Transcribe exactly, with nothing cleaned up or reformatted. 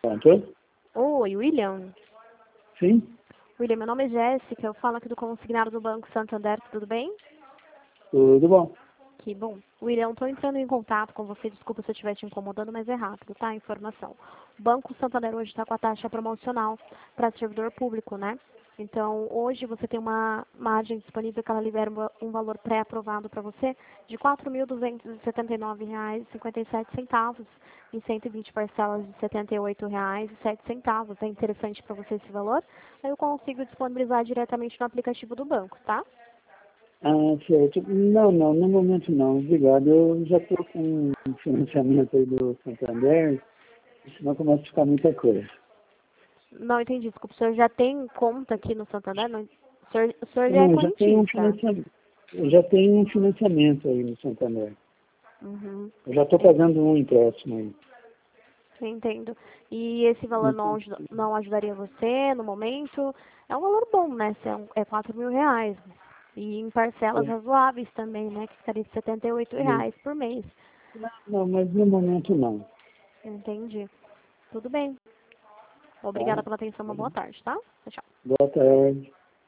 Pronto? Oi, William. Sim? William, meu nome é Jéssica, eu falo aqui do consignado do Banco Santander, tudo bem? Tudo bom. Que bom. William, estou entrando em contato com você, desculpa se eu estiver te incomodando, mas é rápido, tá? Informação. O Banco Santander hoje está com a taxa promocional para servidor público, né? Então, hoje você tem uma margem disponível que ela libera um valor pré-aprovado para você de quatro mil duzentos e setenta e nove reais e cinquenta e sete centavos em cento e vinte parcelas de setenta e oito reais e sete centavos. É interessante para você esse valor? Aí eu consigo disponibilizar diretamente no aplicativo do banco, tá? Ah, certo. Não, não, no momento não. Obrigado. Eu já estou com um financiamento aí do Santander, senão começa a ficar muita coisa. Não entendi, desculpa. O senhor já tem conta aqui no Santander? Não, o, senhor, o senhor já é Não, já tenho um correntista. financiamento. Eu já tenho um financiamento aí no Santander. Uhum. Eu já estou pagando um empréstimo aí. Entendo. E esse valor não, aju- não ajudaria você no momento? É um valor bom, né? Se É, um, é quatro mil reais. E em parcelas É, razoáveis também, né? Que ficaria de setenta e oito é. reais por mês. Não, mas no momento não. Entendi. Tudo bem. Tá? Obrigada pela atenção. Uma boa tarde, tá? Tchau, tchau. Boa tarde.